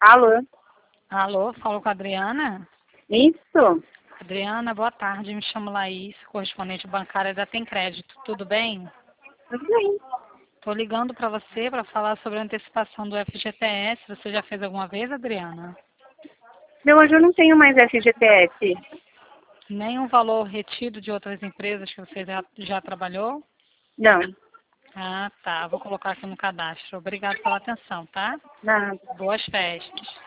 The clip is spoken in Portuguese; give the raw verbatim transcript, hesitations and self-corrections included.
Alô? Alô, falo com a Adriana? Isso? Adriana, boa tarde, me chamo Laís, correspondente bancária da Tem Crédito, tudo bem? Tudo bem. Estou ligando para você para falar sobre a antecipação do F G T S. Você já fez alguma vez, Adriana? Meu anjo, eu não tenho mais F G T S. Nenhum valor retido de outras empresas que você já, já trabalhou? Não. Ah, tá. Vou colocar aqui no cadastro. Obrigada pela atenção, tá? Nada. Boas festas.